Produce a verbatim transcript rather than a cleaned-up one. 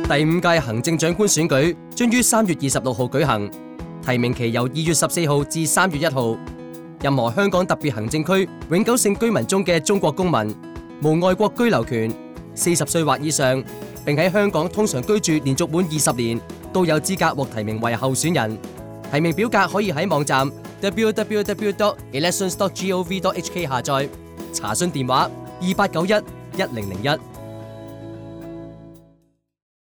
第五屆行政長官選舉將於三月二十六號舉行，提名期由二月十四號至三月一號。任何香港特別行政區永久性居民中嘅中國公民，無外國居留權，四十歲或以上，並喺香港通常居住連續滿二十年，都有資格獲提名為候選人。提名表格可以喺網站 w w w dot elections dot gov dot h k 下載。查詢電話二八九一一零零一。